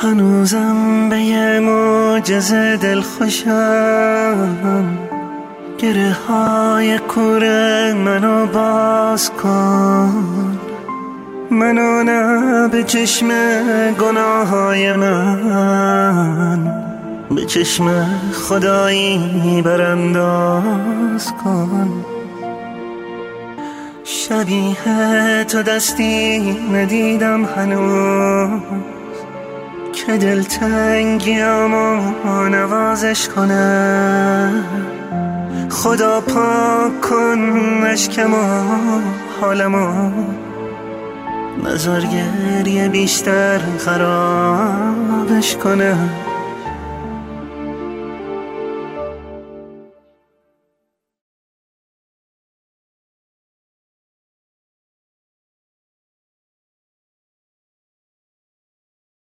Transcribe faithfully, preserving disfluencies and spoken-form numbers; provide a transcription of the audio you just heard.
هنوزم به یه معجزه دل خوشم، گره های کوره منو باز کن، منو نه به چشم گناه های من، به چشم خدایی برانداز کن. شبیه تو دستی ندیدم هنوز که دلتنگیامو نوازش کنه. خدا پاک کن اشکمو حالمو، نذار گریه بیشتر خرابش کنه.